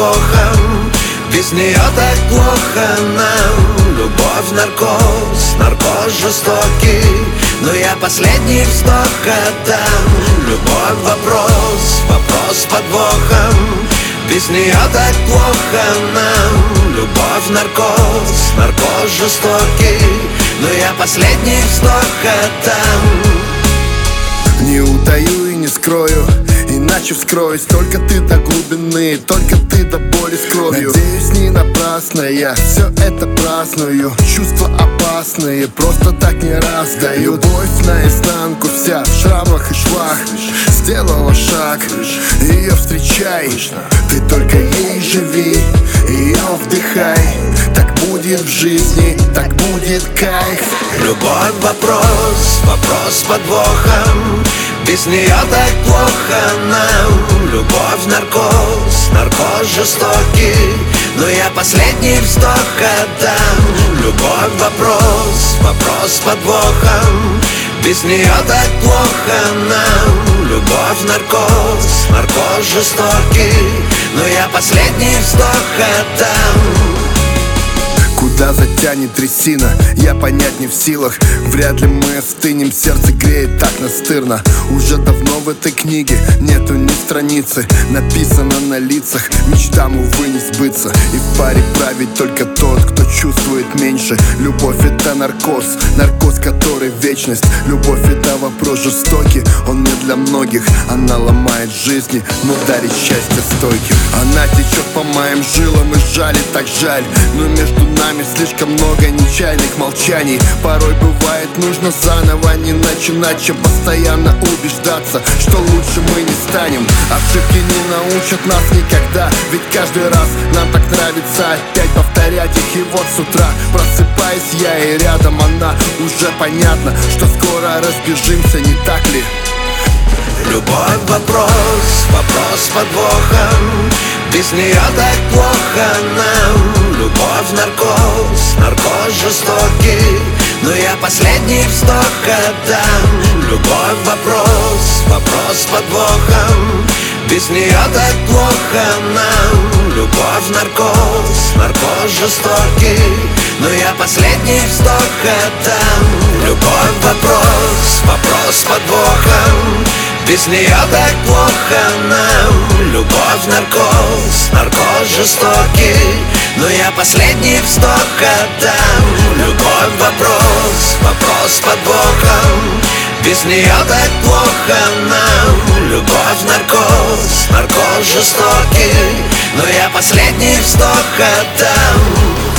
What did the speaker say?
подвохом. Без нее так плохо нам. Любовь, наркоз, наркоз жестокий, но я последний вздох отдам. Любовь, вопрос, вопрос с подвохом. Без нее так плохо нам. Любовь, наркоз, наркоз жестокий, но я последний вздох отдам. Не утаю и не скрою, иначе вскроюсь. Только ты до глубины, только ты до боли с кровью. Надеюсь, не напрасно я все это праздную. Чувства опасные, просто так не раздаю. Любовь наизнанку, вся в шрамах и швах. Сделала шаг, ее встречай. Ты только ей живи, ее вдыхай. Так будет в жизни, так будет кайф. Любовь, вопрос, вопрос с подвохом. Без нее так плохо нам. Любовь, наркоз, наркоз жестокий, но я последний вздох отдам. Любовь, вопрос, вопрос с подвохом. Без нее так плохо нам. Любовь, наркоз, наркоз жестокий, но я последний вздох отдам. Куда затянет трясина, я понять не в силах. Вряд ли мы остынем, сердце греет так настырно. Уже давно в этой книге нету ни страницы. Написано на лицах, мечтам, увы, не сбыться. И в паре правит только тот, кто чувствует меньше. Любовь — это наркоз, наркоз, который вечность. Любовь — это вопрос жестокий, он не для многих. Она ломает жизни, но дарит счастье стойким. Она течет по моим жилам и жалит, так жаль. Но между нами слишком много нечаянных молчаний. Порой бывает нужно заново не начинать, чем постоянно убеждаться, что лучше мы не станем. Ошибки не научат нас никогда, ведь каждый раз нам так нравится опять повторять их. И вот с утра просыпаюсь я, и рядом она. Уже понятно, что скоро разбежимся, не так ли? Любовь, вопрос, вопрос с подвохом. Без нее так плохо нам. Любовь, наркоз, наркоз жестокий, но я последний вздох отдам. Любовь, вопрос, вопрос с подвохом. Без нее так плохо нам. Любовь, наркоз, наркоз жестокий, но я последний вздох отдам. Любовь, вопрос, вопрос с подвохом. Без нее так плохо нам. Любовь, наркоз, наркоз жестокий, но я последний вздох отдам. Любовь, вопрос, вопрос с подвохом. Без нее так плохо нам. Любовь, наркоз, наркоз жестокий, но я последний вздох отдам.